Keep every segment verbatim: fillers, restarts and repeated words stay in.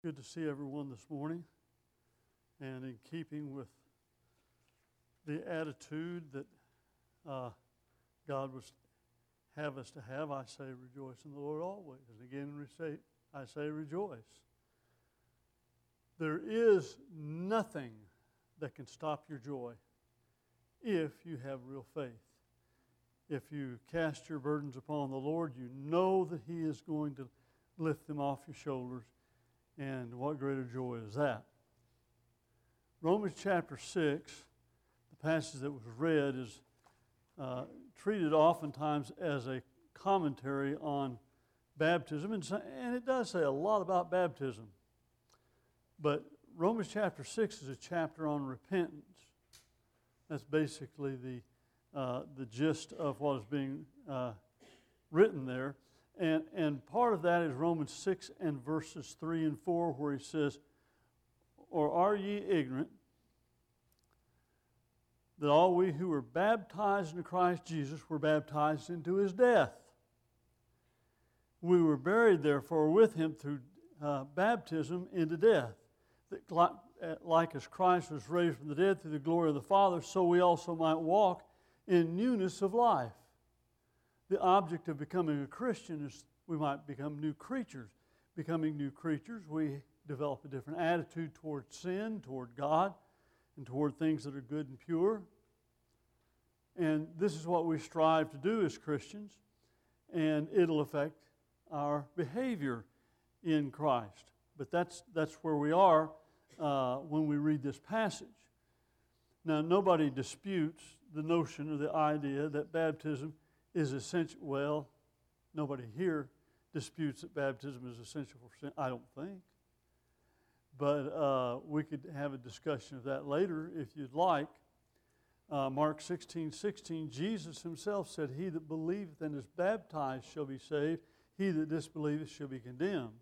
Good to see everyone this morning, and in keeping with the attitude that uh, God would have us to have, I say rejoice in the Lord always. And again, say, I say rejoice. There is nothing that can stop your joy if you have real faith. If you cast your burdens upon the Lord, you know that He is going to lift them off your shoulders. And what greater joy is that? Romans chapter six, the passage that was read, is uh, treated oftentimes as a commentary on baptism. And, so, and it does say a lot about baptism. But Romans chapter six is a chapter on repentance. That's basically the, uh, the gist of what is being uh, written there. And, and part of that is Romans six and verses three and four, where he says, "Or are ye ignorant that all we who were baptized into Christ Jesus were baptized into His death? We were buried therefore with Him through uh, baptism into death, that like as Christ was raised from the dead through the glory of the Father, so we also might walk in newness of life." The object of becoming a Christian is we might become new creatures. Becoming new creatures, we develop a different attitude toward sin, toward God, and toward things that are good and pure. And this is what we strive to do as Christians, and it'll affect our behavior in Christ. But that's, that's where we are uh, when we read this passage. Now, nobody disputes the notion or the idea that baptism is essential. Well, nobody here disputes that baptism is essential for sin, I don't think. But uh, we could have a discussion of that later if you'd like. Uh, Mark sixteen sixteen, Jesus Himself said, "He that believeth and is baptized shall be saved, he that disbelieveth shall be condemned."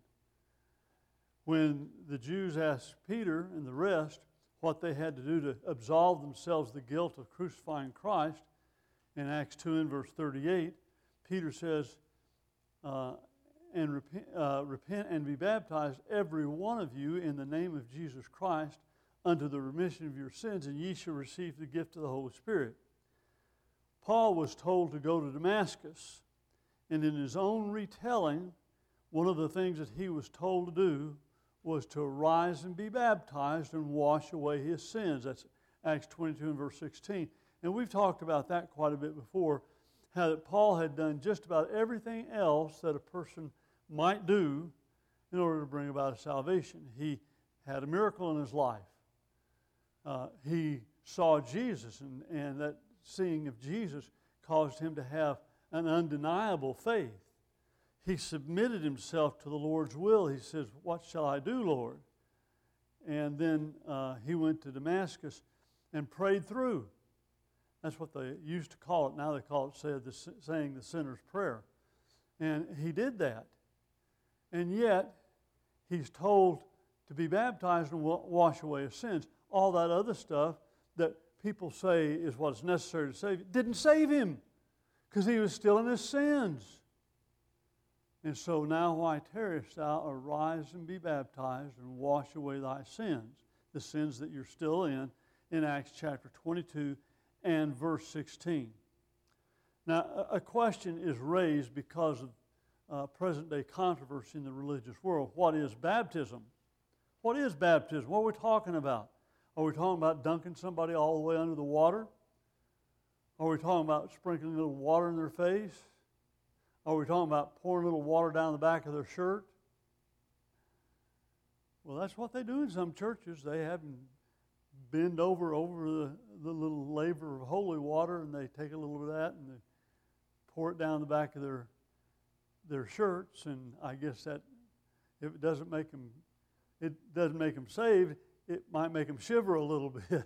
When the Jews asked Peter and the rest what they had to do to absolve themselves of the guilt of crucifying Christ, in Acts two and verse thirty-eight, Peter says, uh, and repent, uh, repent and be baptized, every one of you, in the name of Jesus Christ, unto the remission of your sins, and ye shall receive the gift of the Holy Spirit. Paul was told to go to Damascus, and in his own retelling, one of the things that he was told to do was to arise and be baptized and wash away his sins. That's Acts twenty-two and verse sixteen. And we've talked about that quite a bit before, how that Paul had done just about everything else that a person might do in order to bring about a salvation. He had a miracle in his life. Uh, he saw Jesus, and, and that seeing of Jesus caused him to have an undeniable faith. He submitted himself to the Lord's will. He says, "What shall I do, Lord?" And then uh, he went to Damascus and prayed through. That's what they used to call it. Now they call it say, the, saying the sinner's prayer. And he did that. And yet, he's told to be baptized and wash away his sins. All that other stuff that people say is what's necessary to save you didn't save him, because he was still in his sins. And so now why tarriest thou? Arise and be baptized and wash away thy sins, the sins that you're still in, in Acts chapter twenty-two and verse sixteen. Now, a question is raised because of uh, present-day controversy in the religious world. What is baptism? What is baptism? What are we talking about? Are we talking about dunking somebody all the way under the water? Are we talking about sprinkling a little water in their face? Are we talking about pouring a little water down the back of their shirt? Well, that's what they do in some churches. They have them bend over over the, the little laver of holy water, and they take a little bit of that and they pour it down the back of their their shirts. And I guess that if it doesn't make them, it doesn't make them saved. It might make them shiver a little bit.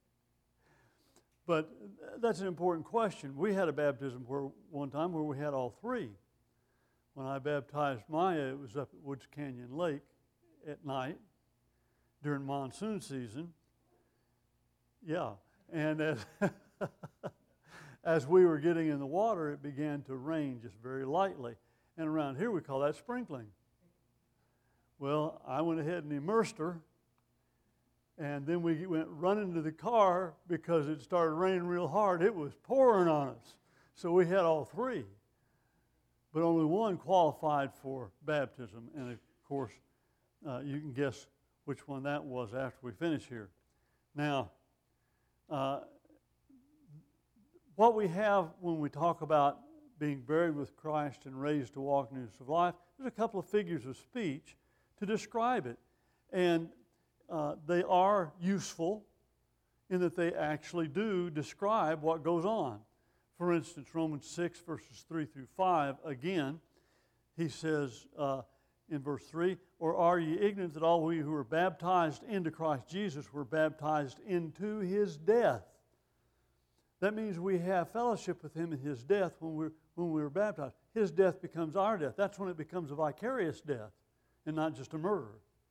But that's an important question. We had a baptism where one time where we had all three. When I baptized Maya, it was up at Woods Canyon Lake at night during monsoon season. Yeah, and as, as we were getting in the water, it began to rain just very lightly. And around here we call that sprinkling. Well, I went ahead and immersed her, and then we went running to the car because it started raining real hard. It was pouring on us. So we had all three. But only one qualified for baptism. And of course, uh, you can guess which one that was after we finish here. Now, uh, what we have when we talk about being buried with Christ and raised to walk in newness of life, there's a couple of figures of speech to describe it. And uh, they are useful in that they actually do describe what goes on. For instance, Romans six, verses three through five, again, he says uh, in verse three, or are ye ignorant that all we who were baptized into Christ Jesus were baptized into his death? That means we have fellowship with him in his death when we're, when we were baptized. His death becomes our death. That's when it becomes a vicarious death and not just a murder.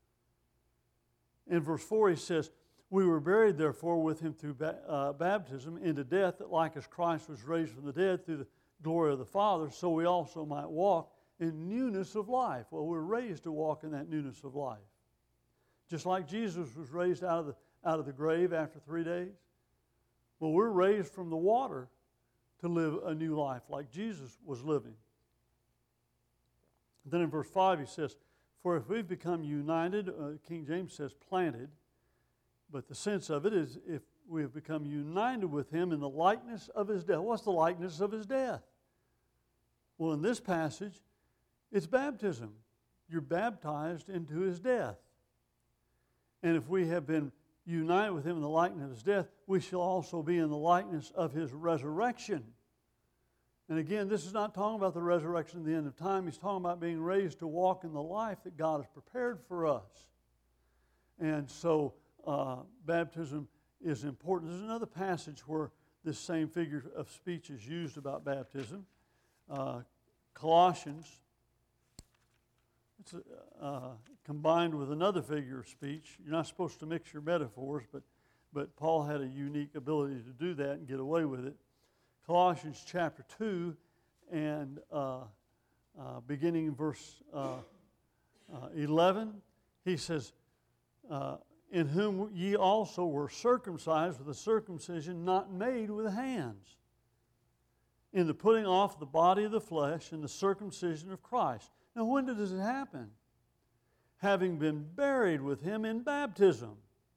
In verse four, he says, we were buried, therefore, with him through ba- uh, baptism into death, that like as Christ was raised from the dead through the glory of the Father, so we also might walk in newness of life. Well, we're raised to walk in that newness of life. Just like Jesus was raised out of the, out of the grave after three days. Well, we're raised from the water to live a new life like Jesus was living. Then in verse five he says, for if we've become united, uh, King James says planted, but the sense of it is if we have become united with him in the likeness of his death. What's the likeness of his death? Well, in this passage, it's baptism. You're baptized into his death. And if we have been united with him in the likeness of his death, we shall also be in the likeness of his resurrection. And again, this is not talking about the resurrection at the end of time. He's talking about being raised to walk in the life that God has prepared for us. And so uh, baptism is important. There's another passage where this same figure of speech is used about baptism. Uh, Colossians, it's uh, combined with another figure of speech. You're not supposed to mix your metaphors, but, but Paul had a unique ability to do that and get away with it. Colossians chapter two, and uh, uh, beginning in verse uh, uh, eleven, he says, uh, in whom ye also were circumcised with a circumcision not made with hands, in the putting off the body of the flesh and the circumcision of Christ. Now, when does it happen? Having been buried with him in baptism.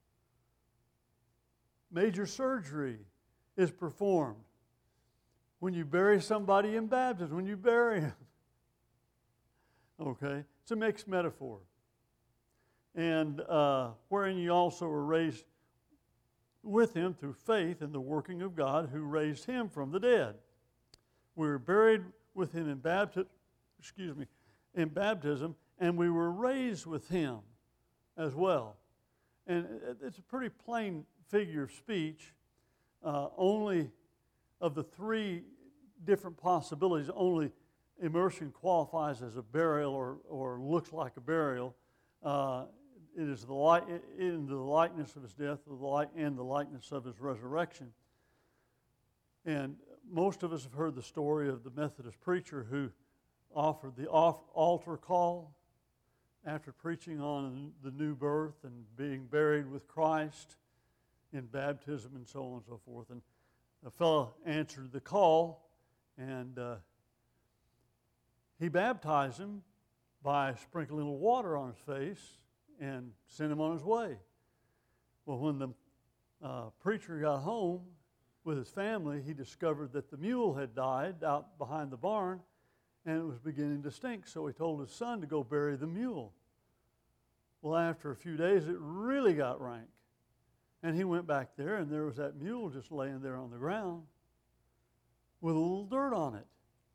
Major surgery is performed when you bury somebody in baptism, when you bury him. Okay? It's a mixed metaphor. And uh, wherein you also were raised with him through faith in the working of God who raised him from the dead. We were buried with him in baptism, excuse me, in baptism, and we were raised with him as well. And it's a pretty plain figure of speech. Uh, only of the three different possibilities, only immersion qualifies as a burial or, or looks like a burial. Uh, it is the light in the likeness of his death, the light and the likeness of his resurrection. And most of us have heard the story of the Methodist preacher who offered the off altar call after preaching on the new birth and being buried with Christ in baptism and so on and so forth. And a fellow answered the call, and uh, he baptized him by sprinkling a little water on his face and sent him on his way. Well, when the uh, preacher got home with his family, he discovered that the mule had died out behind the barn, and it was beginning to stink. So he told his son to go bury the mule. Well, after a few days, it really got rank. And he went back there, and there was that mule just laying there on the ground with a little dirt on it.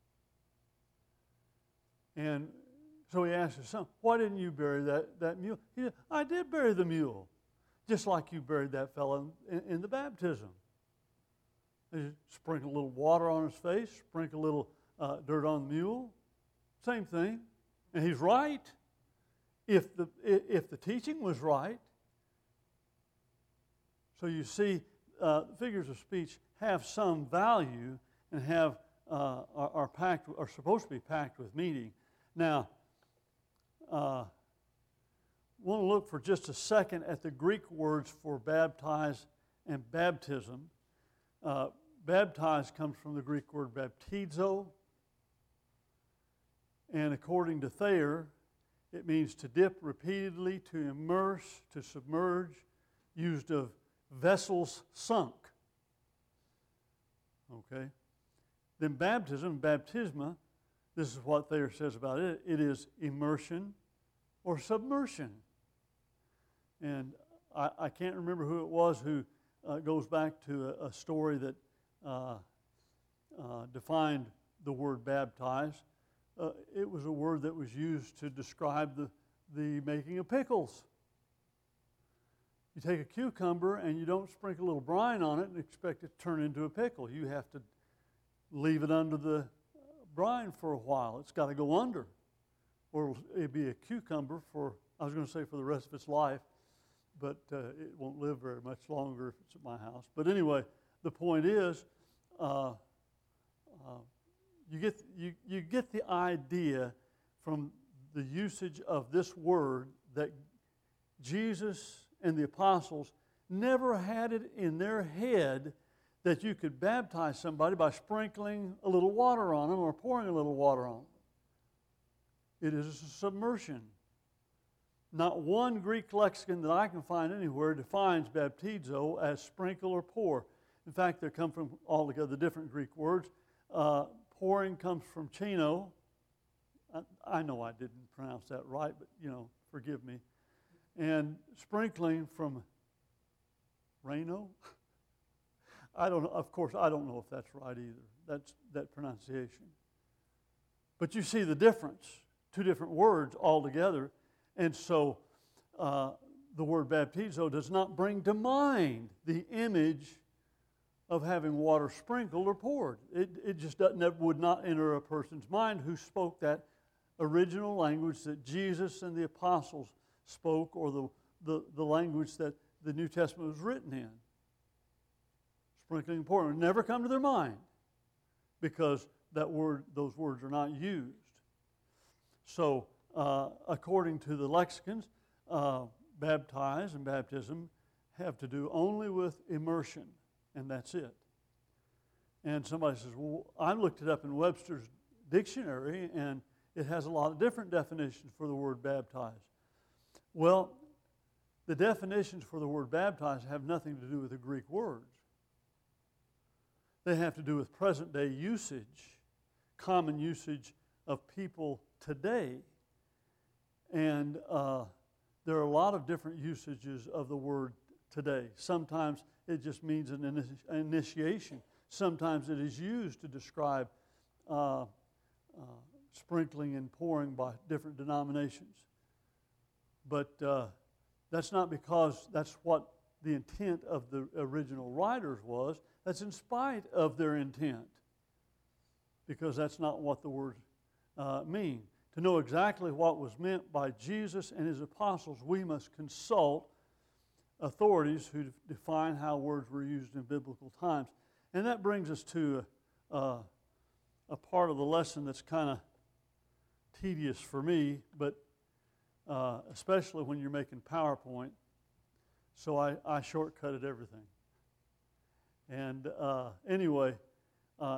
And so he asked his son, why didn't you bury that, that mule? He said, I did bury the mule, just like you buried that fellow in, in the baptism. He sprinkled a little water on his face, sprinkled a little uh, dirt on the mule. Same thing. And he's right. If the, if the teaching was right. So you see, uh, figures of speech have some value and have uh, are, are packed are supposed to be packed with meaning. Now, uh, want to look for just a second at the Greek words for baptize and baptism. Uh, baptize comes from the Greek word baptizo, and according to Thayer, it means to dip repeatedly, to immerse, to submerge, used of vessels sunk. Okay? Then baptism, baptisma, this is what Thayer says about it. It is immersion or submersion. And I, I can't remember who it was who uh, goes back to a, a story that uh, uh, defined the word baptize. Uh, it was a word that was used to describe the, the making of pickles. You take a cucumber and you don't sprinkle a little brine on it and expect it to turn into a pickle. You have to leave it under the brine for a while. It's got to go under, or it'd be a cucumber for, I was going to say for the rest of its life, but uh, it won't live very much longer if it's at my house. But anyway, the point is, uh, uh, you get you you get the idea from the usage of this word that Jesus and the apostles never had it in their head that you could baptize somebody by sprinkling a little water on them or pouring a little water on them. It is a submersion. Not one Greek lexicon that I can find anywhere defines baptizo as sprinkle or pour. In fact, they come from altogether different Greek words. Uh, pouring comes from chino. I, I know I didn't pronounce that right, but, you know, forgive me. And sprinkling from reno. I don't know. Of course, I don't know if that's right either. That's that pronunciation. But you see the difference. Two different words altogether. And so uh, the word baptizo does not bring to mind the image of having water sprinkled or poured. It, it just doesn't, it would not enter a person's mind who spoke that original language that Jesus and the apostles spoke, or the, the, the language that the New Testament was written in. Sprinkling and pouring would never come to their mind because that word, those words are not used. So, uh, according to the lexicons, uh, baptize and baptism have to do only with immersion, and that's it. And somebody says, well, I looked it up in Webster's dictionary, and it has a lot of different definitions for the word baptize. Well, the definitions for the word baptize have nothing to do with the Greek words. They have to do with present-day usage, common usage of people today. And uh, there are a lot of different usages of the word today. Sometimes it just means an initi- initiation. Sometimes it is used to describe uh, uh, sprinkling and pouring by different denominations. But uh, that's not because that's what the intent of the original writers was. That's in spite of their intent, because that's not what the words uh, mean. To know exactly what was meant by Jesus and his apostles, we must consult authorities who define how words were used in biblical times. And that brings us to a, uh, a part of the lesson that's kind of tedious for me, but uh, especially when you're making PowerPoint. So I, I shortcutted everything. And uh, anyway, uh,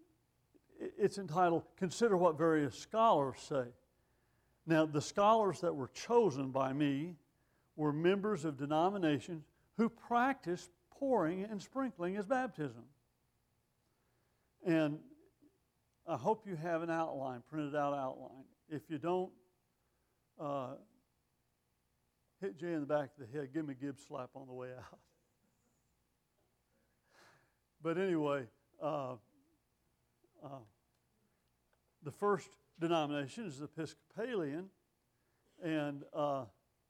it's entitled, Consider What Various Scholars Say. Now, the scholars that were chosen by me were members of denominations who practiced pouring and sprinkling as baptism. And I hope you have an outline, printed out outline. If you don't, uh, hit Jay in the back of the head, give him a Gibbs slap on the way out. But anyway, uh, uh, the first denomination is the Episcopalian, and uh, uh,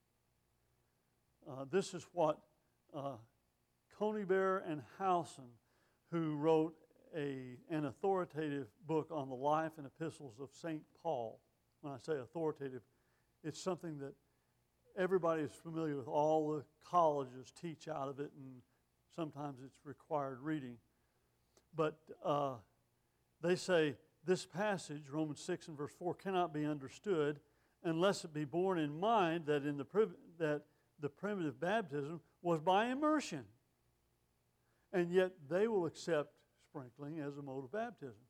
this is what uh, Conybeare and Howson, who wrote a, an authoritative book on the life and epistles of Saint Paul. When I say authoritative, it's something that everybody is familiar with. All the colleges teach out of it, and sometimes it's required reading. But uh, they say this passage, Romans six and verse four, cannot be understood unless it be borne in mind that in the that the primitive baptism was by immersion. And yet they will accept sprinkling as a mode of baptism.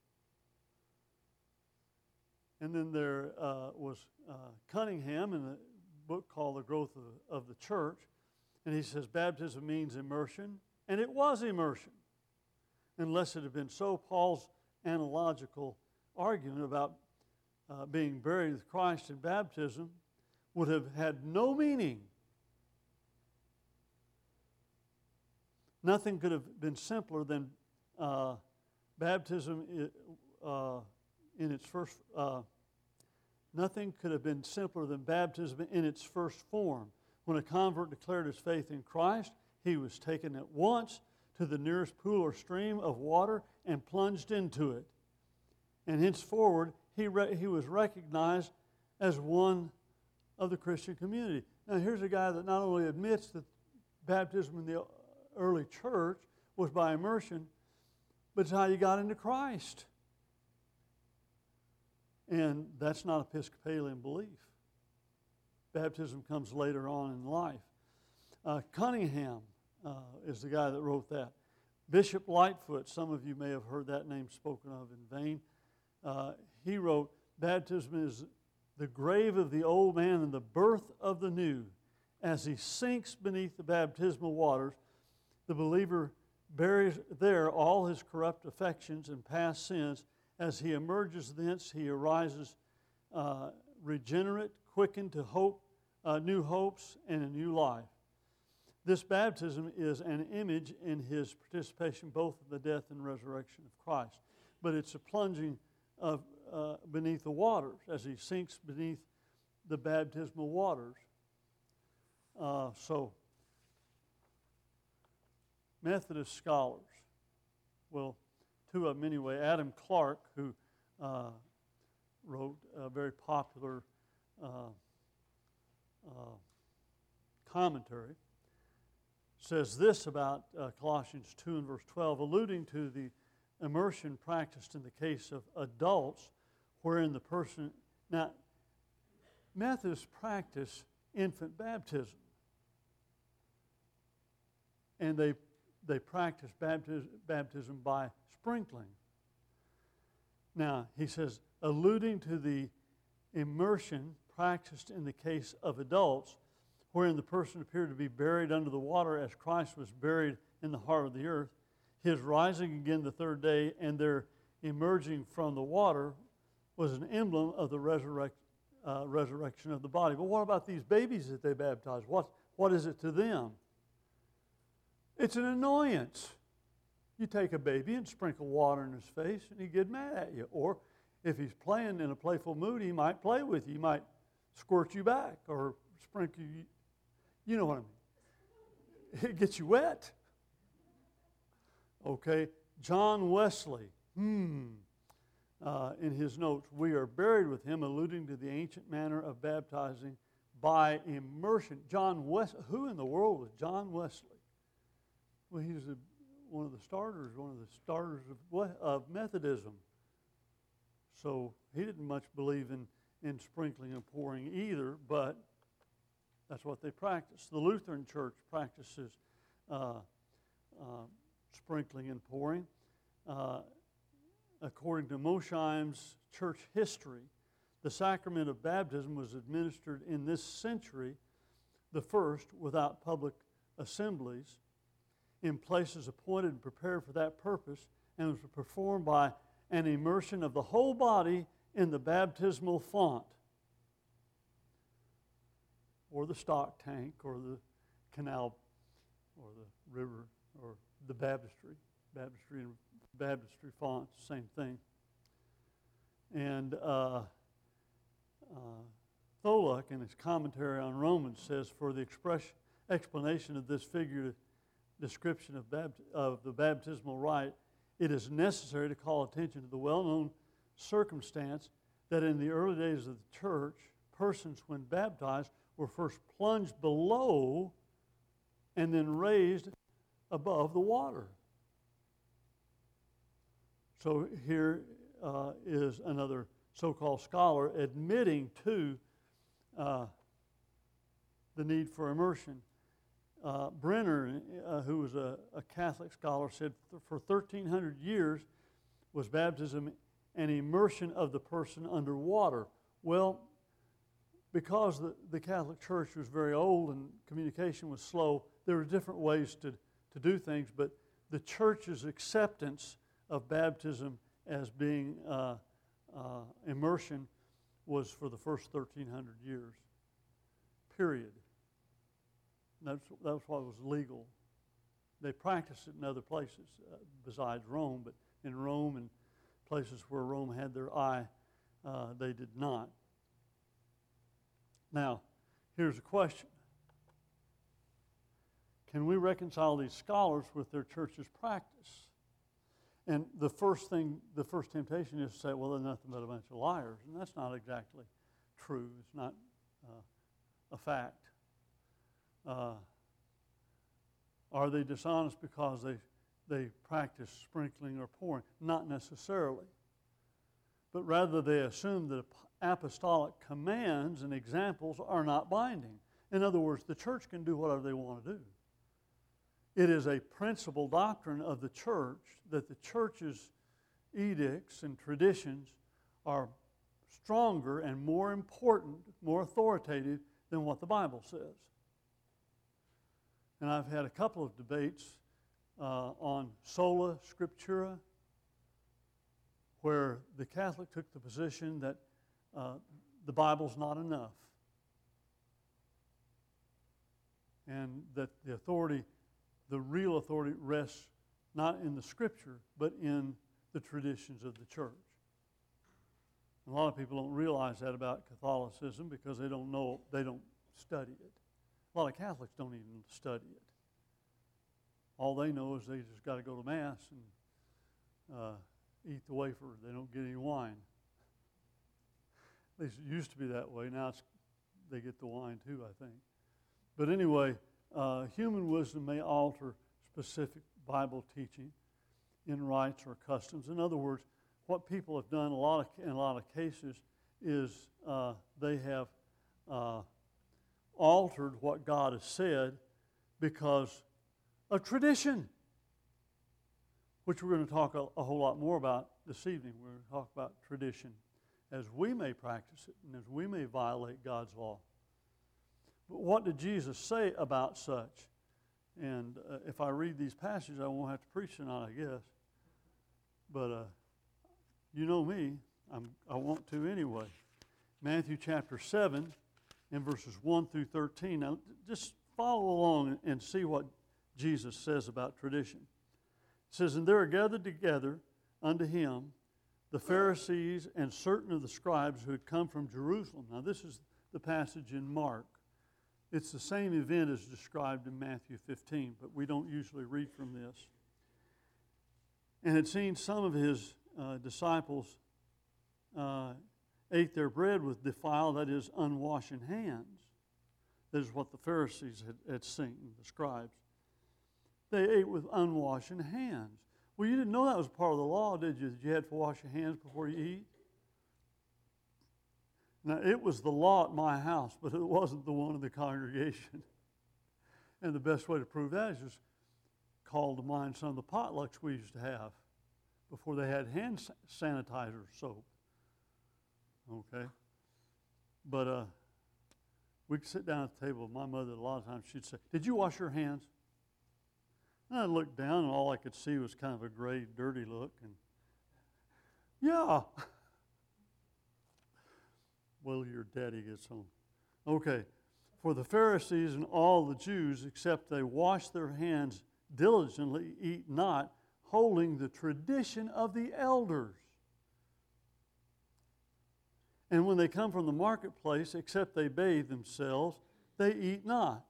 And then there uh, was uh, Cunningham in the book called The Growth of, of the Church. And he says baptism means immersion. And it was immersion. Unless it had been so, Paul's analogical argument about uh, being buried with Christ in baptism would have had no meaning. Nothing could have been simpler than uh, baptism uh, in its first. Uh, nothing could have been simpler than baptism in its first form. When a convert declared his faith in Christ, he was taken at once to the nearest pool or stream of water and plunged into it. And henceforward, he re- he was recognized as one of the Christian community. Now, here's a guy that not only admits that baptism in the early church was by immersion, but it's how you got into Christ. And that's not Episcopalian belief. Baptism comes later on in life. Uh, Cunningham uh, is the guy that wrote that. Bishop Lightfoot, some of you may have heard that name spoken of in vain. Uh, he wrote, baptism is the grave of the old man and the birth of the new. As he sinks beneath the baptismal waters, the believer buries there all his corrupt affections and past sins. As he emerges thence, he arises uh, regenerate, quickened to hope, uh, new hopes, and a new life. This baptism is an image in his participation both in the death and resurrection of Christ. But it's a plunging of uh, beneath the waters as he sinks beneath the baptismal waters. Uh, so, Methodist scholars, well, two of them anyway. Adam Clark, who uh, wrote a very popular uh, uh, commentary, says this about uh, Colossians two and verse twelve, alluding to the immersion practiced in the case of adults, wherein the person, now, Methodists practice infant baptism, and they they practice baptism, baptism by sprinkling. Now, he says, alluding to the immersion practiced in the case of adults, wherein the person appeared to be buried under the water as Christ was buried in the heart of the earth, his rising again the third day and their emerging from the water was an emblem of the resurrect, uh, resurrection of the body. But what about these babies that they baptize? What, what is it to them? It's an annoyance. You take a baby and sprinkle water in his face and he'd get mad at you. Or if he's playing in a playful mood, he might play with you. He might squirt you back or sprinkle you. You know what I mean. It gets you wet. Okay. John Wesley, hmm, uh, in his notes, we are buried with him, alluding to the ancient manner of baptizing by immersion. John Wesley, who in the world was John Wesley? Well, he was a, one of the starters, one of the starters of, of Methodism. So he didn't much believe in, in sprinkling and pouring either, but that's what they practice. The Lutheran Church practices uh, uh, sprinkling and pouring. Uh, according to Mosheim's church history, the sacrament of baptism was administered in this century, the first, without public assemblies, in places appointed and prepared for that purpose, and was performed by an immersion of the whole body in the baptismal font, or the stock tank, or the canal, or the river, or the baptistry. Baptistry and baptistry fonts, same thing. And uh, uh, Tholuck, in his commentary on Romans, says, for the expression, explanation of this figurative description of, bapt- of the baptismal rite, it is necessary to call attention to the well-known circumstance that in the early days of the church, persons, when baptized, were first plunged below and then raised above the water. So here uh, is another so-called scholar admitting to uh, the need for immersion. Uh, Brenner, uh, who was a, a Catholic scholar, said th- for thirteen hundred years was baptism an immersion of the person under water. Well, because the, the Catholic Church was very old and communication was slow, there were different ways to, to do things, but the Church's acceptance of baptism as being uh, uh, immersion was for the first thirteen hundred years, period. That's, that's why it was legal. They practiced it in other places uh, besides Rome, but in Rome and places where Rome had their eye, uh, they did not. Now, here's a question. Can we reconcile these scholars with their church's practice? And the first thing, the first temptation is to say, well, they're nothing but a bunch of liars. And that's not exactly true. It's not uh, a fact. Uh, are they dishonest because they, they practice sprinkling or pouring? Not necessarily. But rather they assume that apostolic commands and examples are not binding. In other words, the church can do whatever they want to do. It is a principal doctrine of the church that the church's edicts and traditions are stronger and more important, more authoritative than what the Bible says. And I've had a couple of debates uh, on sola scriptura, where the Catholic took the position that uh, the Bible's not enough, and that the authority, the real authority, rests not in the Scripture, but in the traditions of the church. And a lot of people don't realize that about Catholicism because they don't know, they don't study it. A lot of Catholics don't even study it. All they know is they just got to go to Mass and uh, eat the wafer. They don't get any wine. At least it used to be that way. Now it's, they get the wine too, I think. But anyway, uh, human wisdom may alter specific Bible teaching in rites or customs. In other words, what people have done a lot of, in a lot of cases is uh, they have uh, altered what God has said because of tradition, which we're going to talk a, a whole lot more about this evening. We're going to talk about tradition as we may practice it and as we may violate God's law. But what did Jesus say about such? And uh, if I read these passages, I won't have to preach tonight, I guess. But uh, you know me, I'm, I want to anyway. Matthew chapter seven and verses one through thirteen. Now, just follow along and see what Jesus says about tradition. It says, "And there are gathered together unto him the Pharisees and certain of the scribes who had come from Jerusalem." Now, this is the passage in Mark. It's the same event as described in Matthew fifteen, but we don't usually read from this. "And had seen some of his uh, disciples uh, ate their bread with defiled, that is, unwashen hands." That is what the Pharisees had, had seen, the scribes. They ate with unwashen hands. Well, you didn't know that was part of the law, did you? That you had to wash your hands before you eat? Now, it was the law at my house, but it wasn't the one of the congregation. And the best way to prove that is just call to mind some of the potlucks we used to have before they had hand sanitizer soap. Okay? But uh, we'd sit down at the table with my mother. A lot of times she'd say, "Did you wash your hands?" And I looked down, and all I could see was kind of a gray, dirty look. And yeah. Well, your daddy gets home. Okay. "For the Pharisees and all the Jews, except they wash their hands diligently, eat not, holding the tradition of the elders. And when they come from the marketplace, except they bathe themselves, they eat not.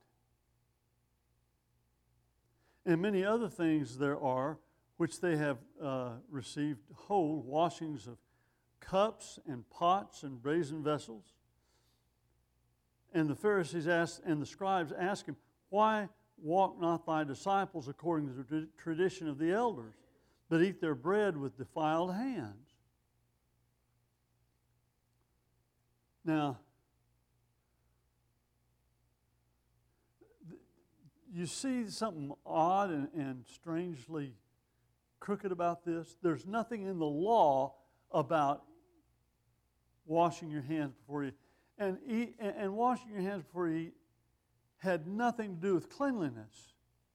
And many other things there are, which they have uh, received whole, washings of cups and pots and brazen vessels." And the Pharisees asked, and the scribes asked him, "Why walk not thy disciples according to the tradition of the elders, but eat their bread with defiled hands?" Now, you see something odd and, and strangely crooked about this? There's nothing in the law about washing your hands before you and eat, and, and washing your hands before you eat had nothing to do with cleanliness.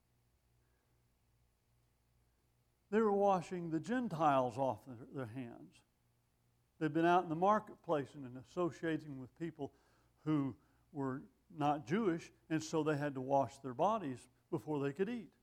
They were washing the Gentiles off their, their hands. They'd been out in the marketplace and associating with people who were not Jewish, and so they had to wash their bodies before they could eat.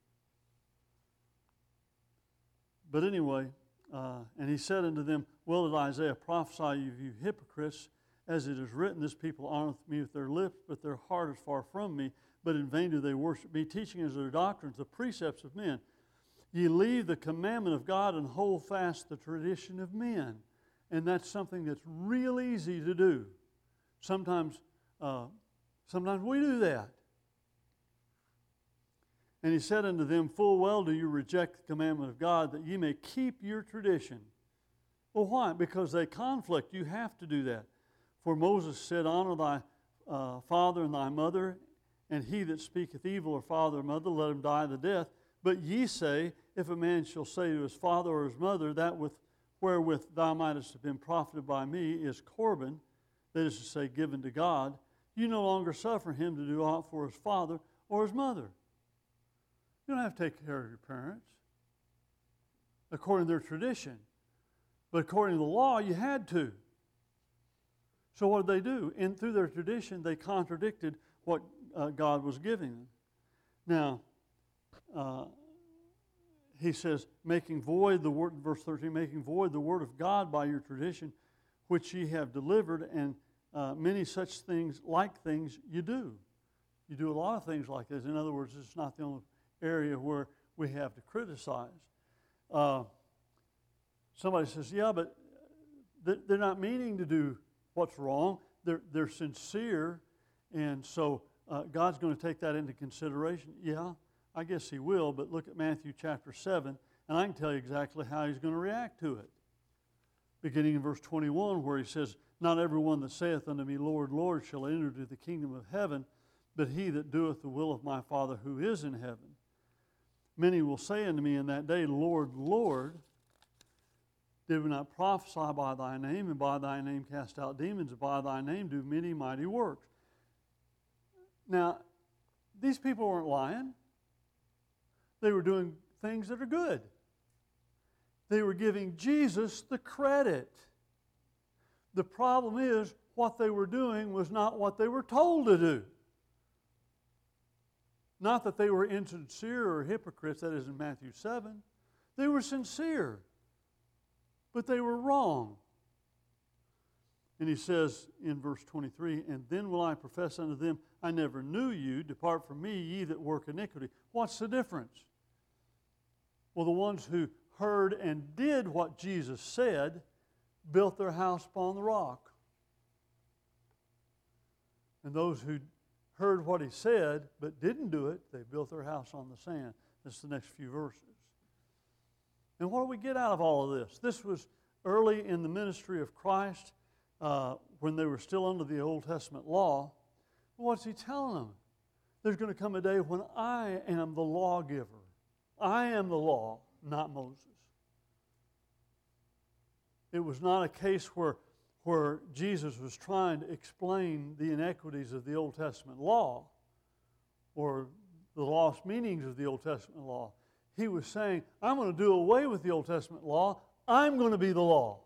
But anyway, uh, and he said unto them, well did Isaiah prophesy of you hypocrites, as it is written, this people honoreth me with their lips, but their heart is far from me, but in vain do they worship me, teaching as their doctrines the precepts of men. Ye leave the commandment of God and hold fast the tradition of men. And that's something that's real easy to do. Sometimes, uh, sometimes we do that. And he said unto them, full well do you reject the commandment of God, that ye may keep your tradition. Well, why? Because they conflict. You have to do that. For Moses said, honor thy uh, father and thy mother, and he that speaketh evil of father or mother, let him die the death. But ye say, if a man shall say to his father or his mother, that with wherewith thou mightest have been profited by me is Corban, that is to say, given to God, you no longer suffer him to do aught for his father or his mother. You don't have to take care of your parents according to their tradition. But according to the law, you had to. So what did they do? And through their tradition, they contradicted what uh, God was giving them. Now, uh, he says, making void the word, verse thirteen, making void the word of God by your tradition, which ye have delivered, and uh, many such things, like things, you do. You do a lot of things like this. In other words, it's not the only area where we have to criticize. Uh, somebody says, yeah, but they're not meaning to do what's wrong. They're, they're sincere, and so uh, God's going to take that into consideration. Yeah, I guess he will, but look at Matthew chapter seven, and I can tell you exactly how he's going to react to it. Beginning in verse twenty-one, where he says, not everyone that saith unto me, Lord, Lord, shall enter into the kingdom of heaven, but he that doeth the will of my Father who is in heaven. Many will say unto me in that day, Lord, Lord, did we not prophesy by thy name, and by thy name cast out demons, and by thy name do many mighty works? Now, these people weren't lying. They were doing things that are good. They were giving Jesus the credit. The problem is, what they were doing was not what they were told to do. Not that they were insincere or hypocrites, that is in Matthew seven. They were sincere, but they were wrong. And he says in verse twenty-three, and then will I profess unto them, I never knew you, depart from me, ye that work iniquity. What's the difference? Well, the ones who heard and did what Jesus said built their house upon the rock. And those who heard what he said but didn't do it, they built their house on the sand. That's the next few verses. And what do we get out of all of this? This was early in the ministry of Christ, uh, when they were still under the Old Testament law. What's he telling them? There's going to come a day when I am the lawgiver. I am the law, not Moses. It was not a case where, where Jesus was trying to explain the inequities of the Old Testament law or the lost meanings of the Old Testament law. He was saying, I'm going to do away with the Old Testament law. I'm going to be the law.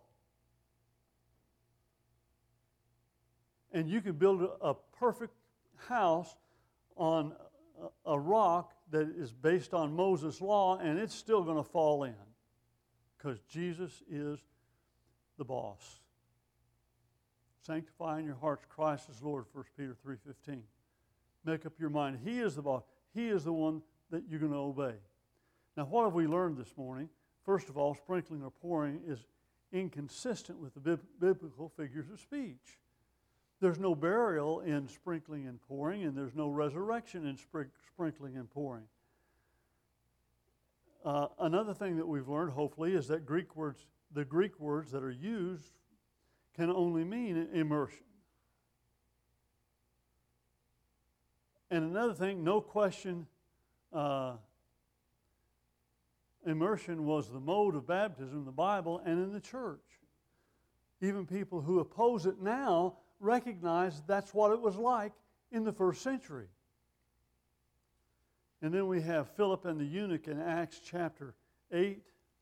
And you can build a, a perfect house on a, a rock that is based on Moses' law, and it's still going to fall in because Jesus is the boss. Sanctify in your hearts Christ as Lord, First Peter three fifteen. Make up your mind. He is the boss. He is the one that you're going to obey. Now, what have we learned this morning? First of all, sprinkling or pouring is inconsistent with the bib- biblical figures of speech. There's no burial in sprinkling and pouring, and there's no resurrection in spr- sprinkling and pouring. Uh, another thing that we've learned, hopefully, is that Greek words, the Greek words that are used can only mean immersion. And another thing, no question uh, immersion was the mode of baptism in the Bible and in the church. Even people who oppose it now recognize that's what it was like in the first century. And then we have Philip and the eunuch in Acts chapter eight.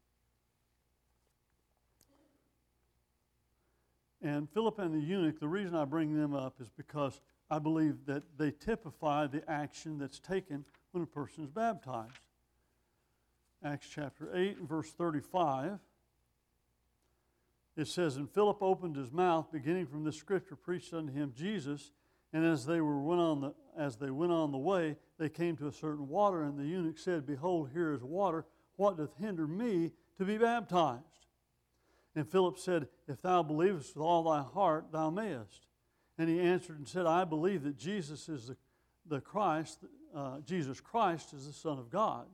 And Philip and the eunuch, the reason I bring them up is because I believe that they typify the action that's taken when a person is baptized. Acts chapter eight and verse thirty-five. It says, "And Philip opened his mouth, beginning from this scripture, preached unto him Jesus. And as they were went on the as they went on the way, they came to a certain water, and the eunuch said, Behold, here is water. What doth hinder me to be baptized? And Philip said, If thou believest with all thy heart, thou mayest. And he answered and said, I believe that Jesus is the, the Christ, uh, Jesus Christ is the Son of God.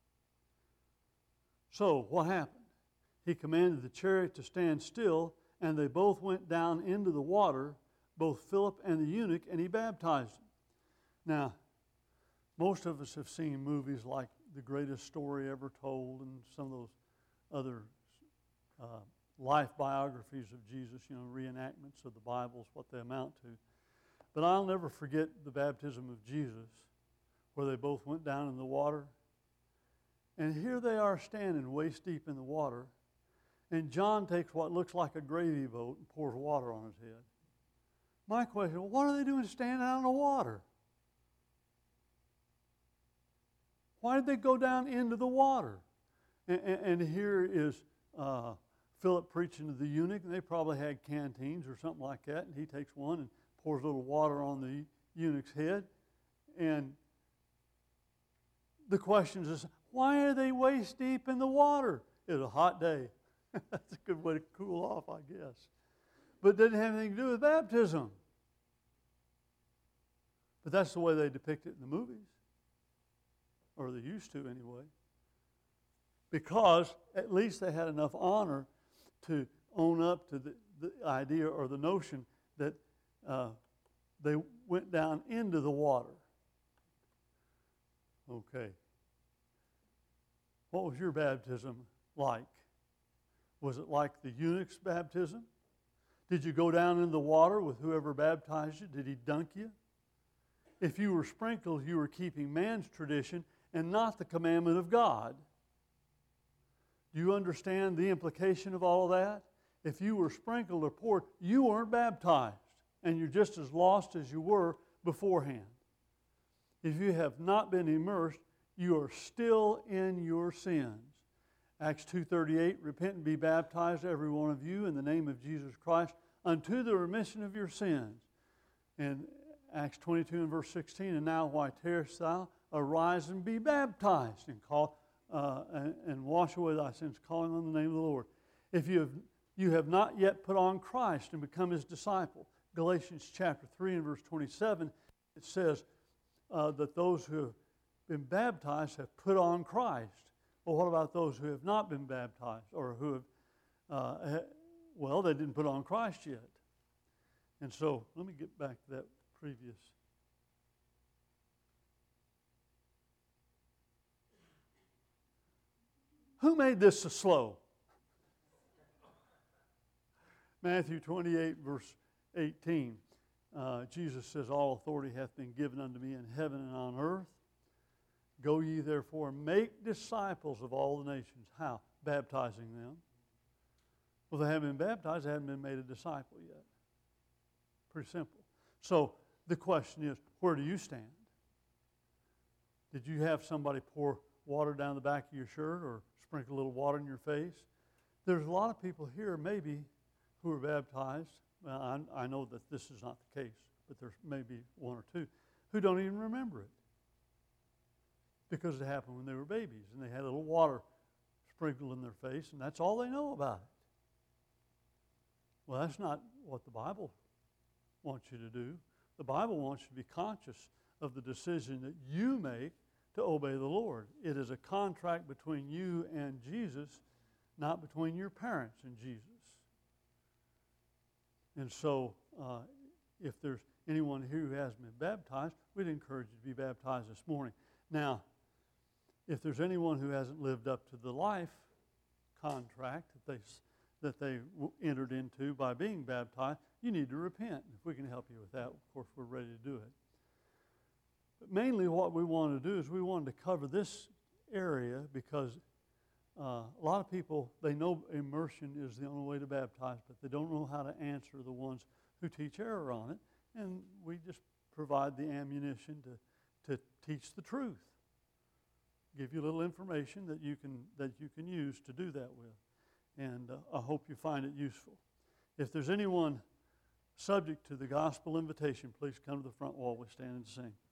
So what happened? He commanded the chariot to stand still, and they both went down into the water, both Philip and the eunuch, and he baptized him. Now, most of us have seen movies like The Greatest Story Ever Told and some of those other uh, life biographies of Jesus, you know, reenactments of the Bible is what they amount to. But I'll never forget the baptism of Jesus, where they both went down in the water. And here they are standing waist deep in the water, and John takes what looks like a gravy boat and pours water on his head. My question, well, what are they doing standing out in the water? Why did they go down into the water? And, and, and here is uh, Philip preaching to the eunuch, and they probably had canteens or something like that, and he takes one and pours a little water on the eunuch's head. And the question is, why are they waist deep in the water? It was a hot day. That's a good way to cool off, I guess. But it didn't have anything to do with baptism. But that's the way they depict it in the movies. Or they used to anyway. Because at least they had enough honor to own up to the, the idea or the notion that uh, they went down into the water. Okay. What was your baptism like? Was it like the eunuch's baptism? Did you go down in the water with whoever baptized you? Did he dunk you? If you were sprinkled, you were keeping man's tradition and not the commandment of God. Do you understand the implication of all of that? If you were sprinkled or poured, you weren't baptized, and you're just as lost as you were beforehand. If you have not been immersed, you are still in your sins. Acts two thirty-eight, repent and be baptized, every one of you, in the name of Jesus Christ, unto the remission of your sins. And Acts twenty-two and verse sixteen, and now why tarriest thou? Arise and be baptized, and call uh, and, and wash away thy sins, calling on the name of the Lord. If you have you have not yet put on Christ and become his disciple, Galatians chapter three and verse twenty-seven, it says uh, that those who have been baptized have put on Christ. Well, what about those who have not been baptized, or who have, uh, well, they didn't put on Christ yet. And so, let me get back to that previous. Who made this so slow? Matthew twenty-eight, verse eighteen. Uh, Jesus says, all authority hath been given unto me in heaven and on earth. Go ye therefore, make disciples of all the nations. How? Baptizing them. Well, they haven't been baptized, they haven't been made a disciple yet. Pretty simple. So the question is, where do you stand? Did you have somebody pour water down the back of your shirt or sprinkle a little water in your face? There's a lot of people here maybe who are baptized. Well, I, I know that this is not the case, but there's maybe one or two who don't even remember it. Because it happened when they were babies, and they had a little water sprinkled in their face, and that's all they know about it. Well, that's not what the Bible wants you to do. The Bible wants you to be conscious of the decision that you make to obey the Lord. It is a contract between you and Jesus, not between your parents and Jesus. And so, uh, if there's anyone here who hasn't been baptized, we'd encourage you to be baptized this morning. Now, if there's anyone who hasn't lived up to the life contract that they, that they entered into by being baptized, you need to repent. If we can help you with that, of course, we're ready to do it. But mainly what we want to do is we wanted to cover this area because uh, a lot of people, they know immersion is the only way to baptize, but they don't know how to answer the ones who teach error on it. And we just provide the ammunition to, to teach the truth. Give you a little information that you can that you can use to do that with. And uh, I hope you find it useful. If there's anyone subject to the gospel invitation, please come to the front while we stand and sing.